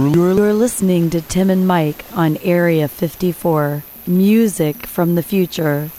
You're listening to Tim and Mike on Area 54. Music from the future.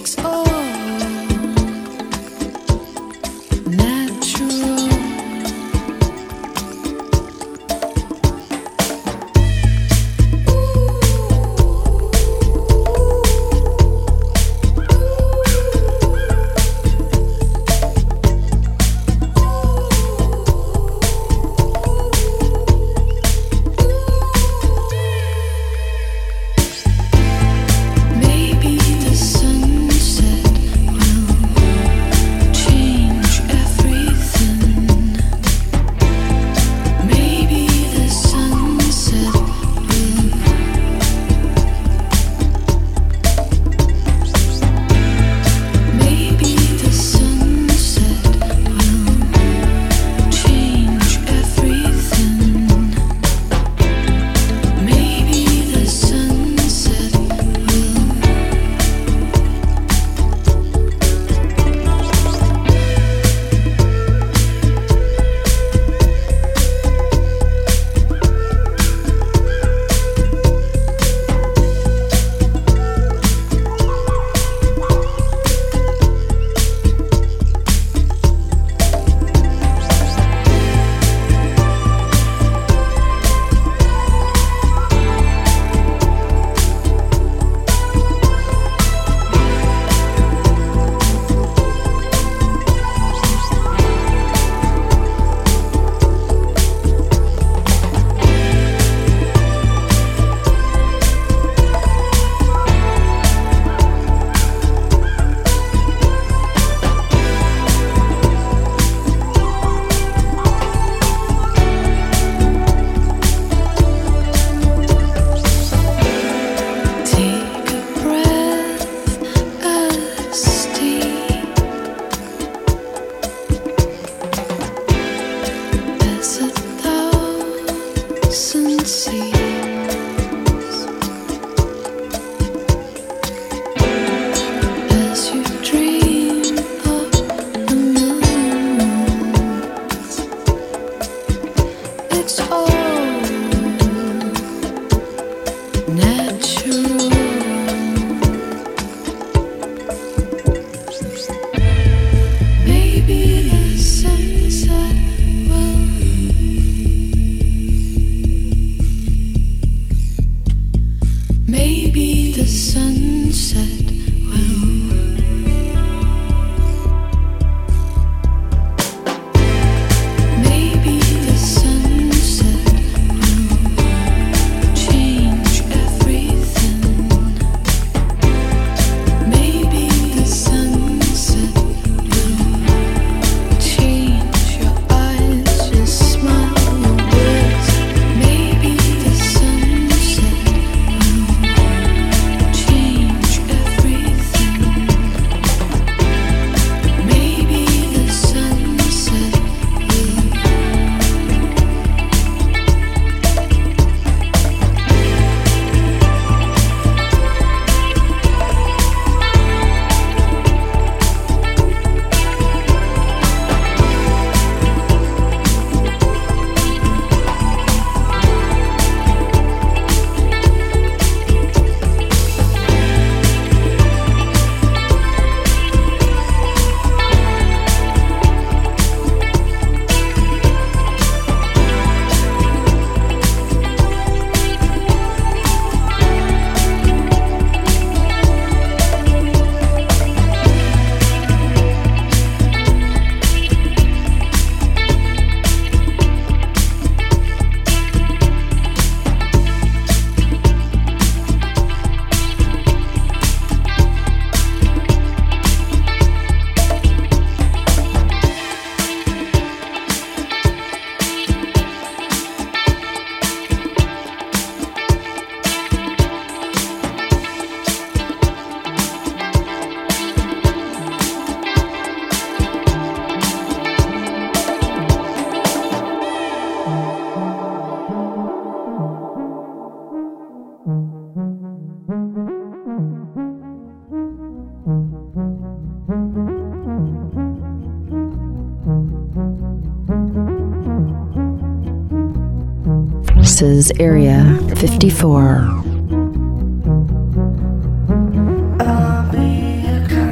This is Area 54. I'll be a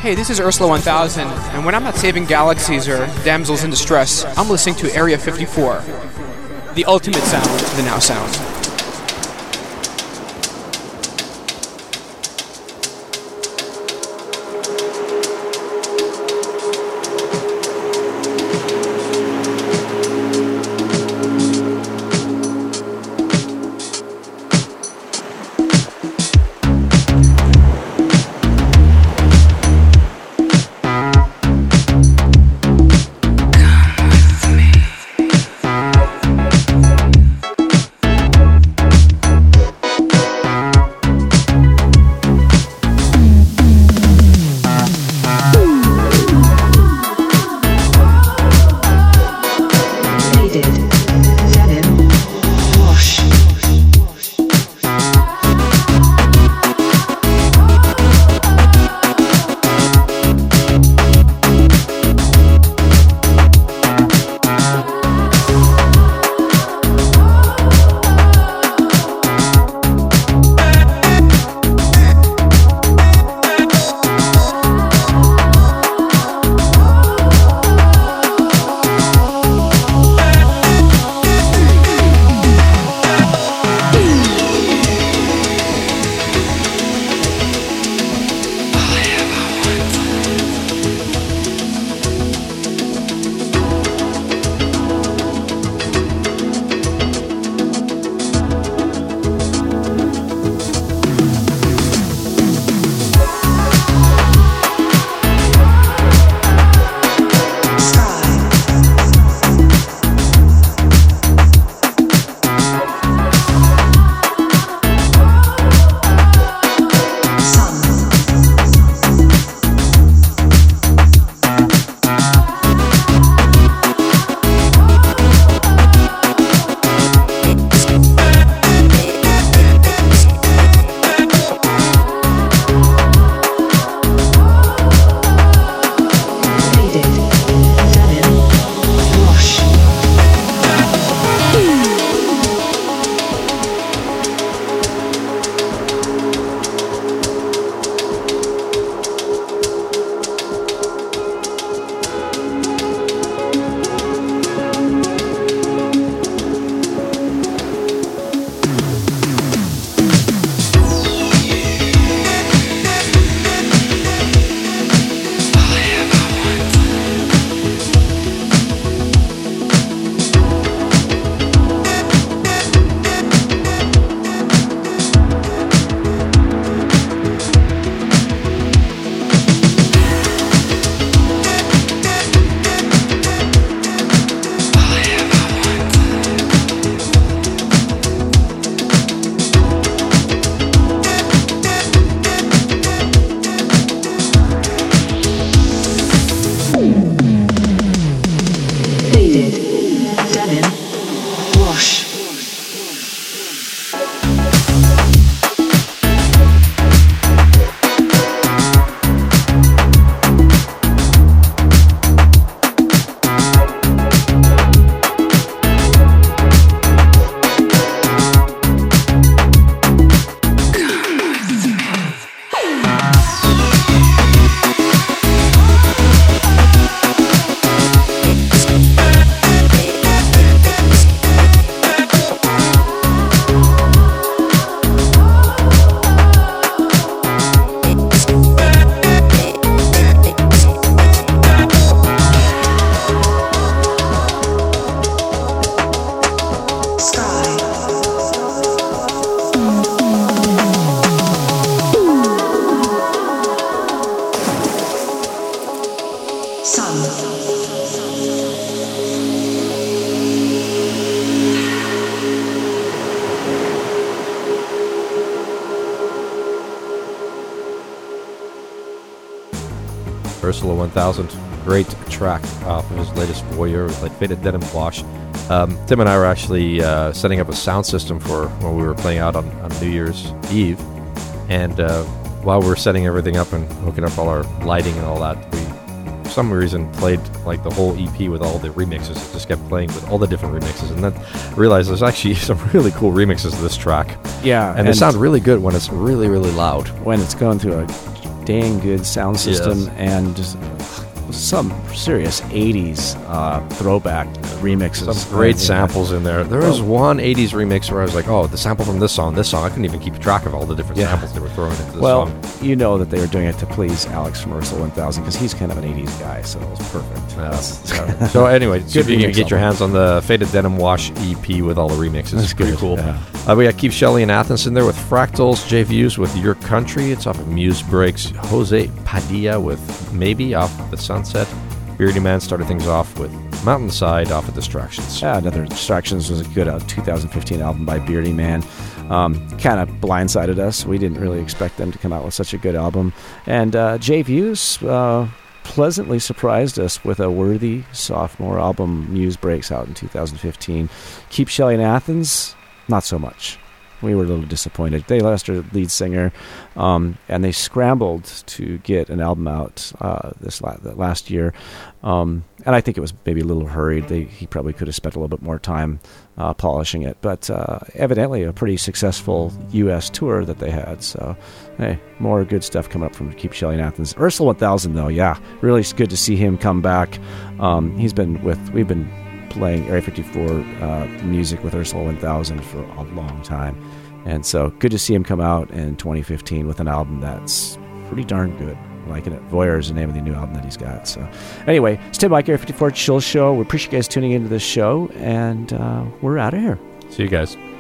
Hey, this is Ursula 1000, and when I'm not saving galaxies or damsels in distress, I'm listening to Area 54, the ultimate sound, the now sound. Ursula 1000, great track off of his latest Voyeur, like Faded Denim Wash. Tim and I were actually setting up a sound system for when we were playing out on New Year's Eve, and while we were setting everything up and hooking up all our lighting and all that, we, for some reason, played like the whole EP with all the remixes. It just kept playing with all the different remixes, and then realized there's actually some really cool remixes of this track. Yeah, and they sound really good when it's really, really loud. When it's going through a dang good sound system and just some serious 80s throwback remixes. Some great samples in there. There was one 80s remix where I was like, oh, the sample from this song. I couldn't even keep track of all the different samples they were throwing into the song. Well, you know that they were doing it to please Alex from Ursula 1000 because he's kind of an 80s guy, so it was perfect. So anyway, good you can remix get your hands on the Faded Denim Wash EP with all the remixes. It's pretty cool. Yeah. We got Keith Shelley and Athens in there with Fractals, Jay Views with Your Country. It's off of Muse Breaks. Jose Padilla with Maybe off The Sunset. Beardy Man started things off with Mountainside off of Distractions. Yeah, another Distractions was a good 2015 album by Beardy Man. Kind of blindsided us. We didn't really expect them to come out with such a good album. And Jay Views pleasantly surprised us with a worthy sophomore album, Muse Breaks, out in 2015. Keep Shelley and Athens, not so much. We were a little disappointed. They lost their lead singer, and they scrambled to get an album out last year. And I think it was maybe a little hurried. He probably could have spent a little bit more time polishing it. But evidently a pretty successful U.S. tour that they had. So, hey, more good stuff coming up from Keep Shelley and Athens. Ursula 1000, though, yeah, really good to see him come back. We've been playing Area 54 music with Ursula 1000 for a long time. And so good to see him come out in 2015 with an album that's pretty darn good. I'm liking it. Voyeur is the name of the new album that he's got. So anyway, it's Tim Mike, Area 54 Chill Show. We appreciate you guys tuning into this show, and we're out of here. See you guys.